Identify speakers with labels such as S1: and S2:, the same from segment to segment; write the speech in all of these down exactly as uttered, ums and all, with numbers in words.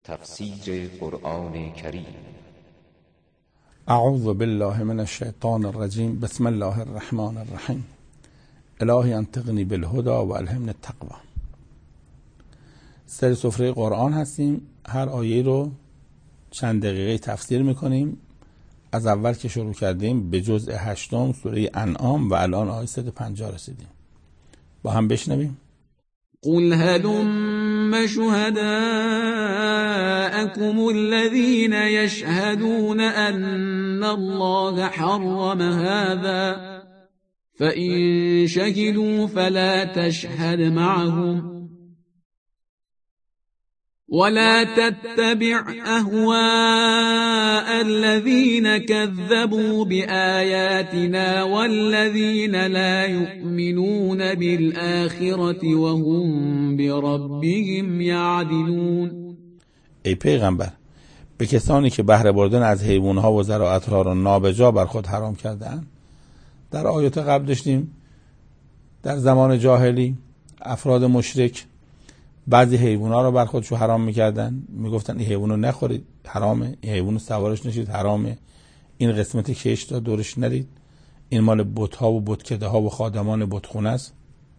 S1: تفسیر قرآن کریم.
S2: اعوذ بالله من الشیطان الرجیم. بسم الله الرحمن الرحیم. الهی انطقنی بالهدى و الهمنی التقوی. سر سفره قرآن هستیم. هر آیه رو چند دقیقه تفسیر میکنیم. از اول که شروع کردیم به جزء هشتم سوره انعام و الان آیه صد و پنجاه رسیدیم. با هم بشنویم.
S3: قل هلم شهداءكم الذين يشهدون أن الله حرم هذا فإن شهدوا فلا تشهد معهم ولا تتبع أهواء الذين كذبوا بآياتنا والذين لا يؤمنون بالآخرة وهم بربهم يعدلون.
S2: ای پیغمبر، به کسانی که بهره بردن از حیوانها و زراعتها را نابجا بر خود حرام کردند. در آیات قبل داشتیم در زمان جاهلی افراد مشرک بعضی حیوانات رو بر خودشو حرام میکردن، میگفتن این حیوانو نخورید حرامه، این حیوانو سوارش نشید حرامه، این قسمت کشت دورش نرید، این مال بت‌ها و بتکده ها و خادمان بتخونه است.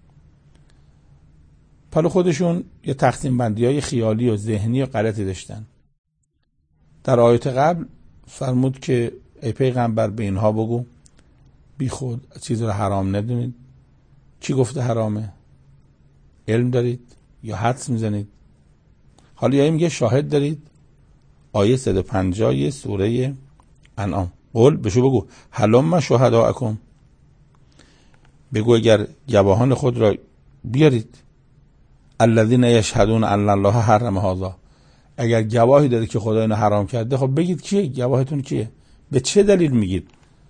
S2: پس خودشون یه تقسیم بندی های خیالی و ذهنی و غلطی داشتن. در آیات قبل فرمود که ای پیغمبر به اینها بگو بی خود چیز رو حرام ندونید. کی گفته حرامه؟ علم دارید یا حدس میزنید؟ حالا یا میگه شاهد دارید. آیه صد و پنجاه سوره انعام. قل بشو بگو هلم شهداءکم، بگو اگر گواهان خود را بیارید. الذین یشهدون ان الله حرم هذا، اگر گواهی دارید که خدا اینو حرام کرده خب بگید کیه، گواهتون کیه، به چه دلیل میگید؟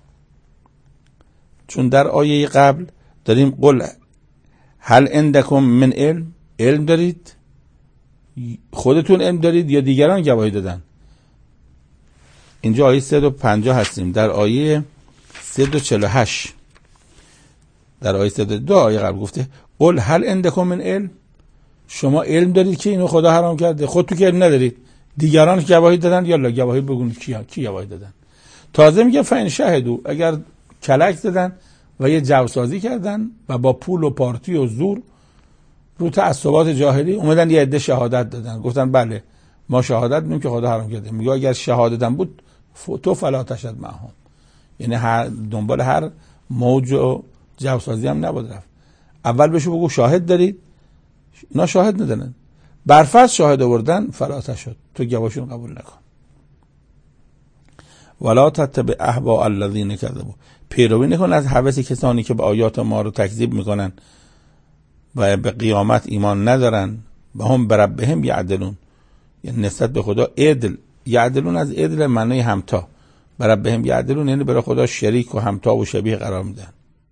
S2: چون در آیه قبل داریم قل هل عندکم من علم، علم دارید؟ خودتون علم دارید یا دیگران گواهی دادن؟ اینجا آیه صد و پنجاه هستیم. در آیه صد و چهل و هشت در آیه صد و دو آیه قبل گفته قل هل عندکم من علم، شما علم دارید که اینو خدا حرام کرده؟ خودتون که علم ندارید، دیگران گواهی دادن یا لا گواهی بگونید کی کی گواهی دادن. تازه میگه فین شهدو، اگر کلک زدن و یه جوسازی کردن و با پول و پارتی و زور رو تعصبات جاهلی اومدن یه عده شهادت دادن، گفتن بله ما شهادت میدیم که خدا حرام کرده. میگه اگر شهادتم بود تو فلا تشهد معهم، یعنی هر دنبال هر موج و جوسازی هم نبود رفت. اول بهشو بگو شاهد دارید، نه شاهد ندارن، برفرض شاهد آوردن فلا تشهد، تو گواهشون قبول نکن. ولا تتبع اهواء الذین کذبوا، پیروی نکن از هوس کسانی که به آیات ما رو تکذیب میکنن و به قیامت ایمان ندارن. و هم بربهم یعدلون، یعنی نسبت به خدا عدل. یعدلون از عدل معنی همتا، بربهم یعدلون یعنی برای خدا شریک و همتا و شبیه قرار میدن.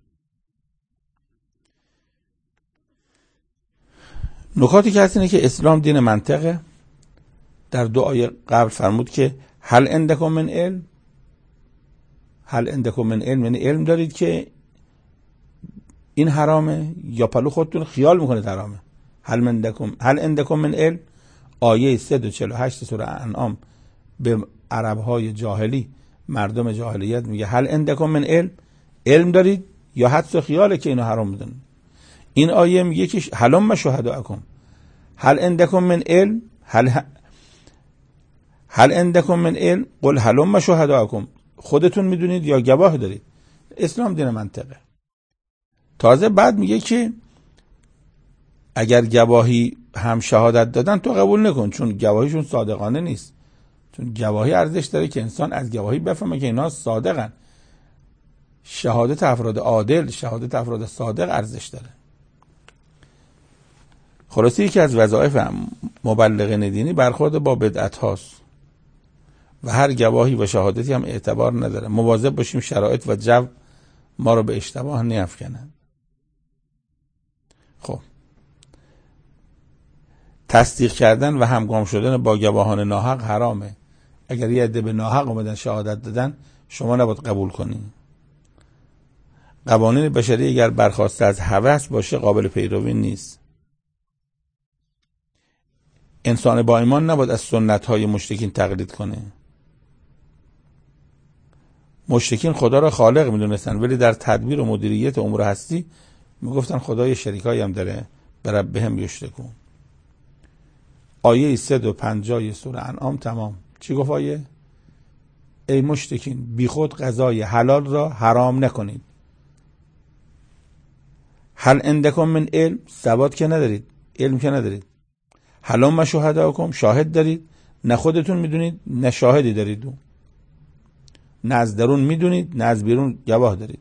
S2: نکاتی که هست اینه که اسلام دین منطقه. در دو آیه قبل فرمود که هل عندکم من علم، هل عندکم من علم یعنی علم دارید که این حرامه یا پلو خودتون خیال میکنید حرامه. هل عندکم هل عندکم من علم، آیه صد و چهل و هشت سوره انعام به عربهای جاهلی، مردم جاهلیت میگه هل عندکم من علم، علم دارید یا حدس و خیاله که اینو حرام میدونن. این آیه میگه که هلم شهداءکم، هل عندکم من علم، هل هل عندکم من علم قل هلم شهداءکم، خودتون میدونید یا گواه دارید. اسلام دین منطقه. تازه بعد میگه که اگر گواهی هم شهادت دادن تو قبول نکن، چون گواهیشون صادقانه نیست. چون گواهی ارزش داره که انسان از گواهی بفهمه که اینا صادقن. شهادت افراد عادل، شهادت افراد صادق ارزش داره. خلاصه یکی از وظایف مبلغین دینی برخورد با بدعت هاست و هر گواهی و شهادتی هم اعتبار نداره. مواظب باشیم شرایط و جو ما رو به اشتباه نیفکنن. خب تصدیق کردن و همگام شدن با گواهان ناحق حرامه. اگر یه عده به ناحق اومدن شهادت دادن شما نباید قبول کنی. قوانین بشری اگر برخواسته از هوس باشه قابل پیروی نیست. انسان با ایمان نباید از سنت های مشرکین تقلید کنه. مشرکین خدا را خالق میدونستن، ولی در تدبیر و مدیریت امور هستی میگفتن خدای شریکایی هم داره، برب بهم یشرکون. آیه صد و پنجاه سوره انعام تمام. چی گفت آیه؟ ای مشرکین بی خود غذای حلال را حرام نکنید. هل عندکم من علم؟ سواد که ندارید، علم که ندارید. هلم شهداءکم؟ شاهد دارید؟ نه خودتون میدونید نه شاهدی دارید، نه از درون میدونید نه از بیرون گواه دارید.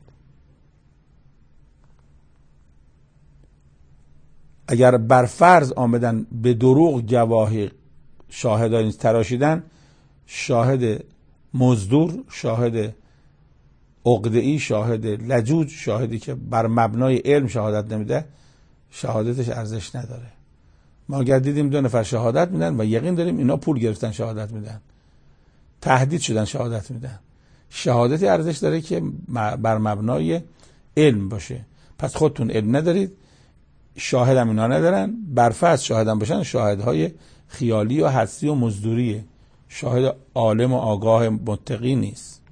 S2: اگر بر فرض آمدن به دروغ گواهی شاهدانی تراشیدن، شاهد مزدور، شاهد عقده‌ای، شاهد لجوج، شاهدی که بر مبنای علم شهادت نمیده، شهادتش ارزش نداره. ما اگر دیدیم دو نفر شهادت میدن و یقین داریم اینا پول گرفتن شهادت میدن، تهدید شدن شهادت میدن، شهادتی ارزش داره که بر مبنای علم باشه. پس خودتون علم ندارید، شاهد هم اینا ندارن، برفرض شاهد هم باشن شاهدهای خیالی و حدسی و مزدوریه، شاهد عالم و آگاه متقی نیست.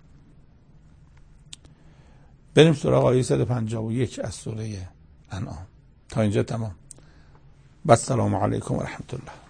S2: بریم سراغ آیه صد و پنجاه و یک از سوره انعام. تا اینجا تمام. و السلام علیکم و رحمت الله.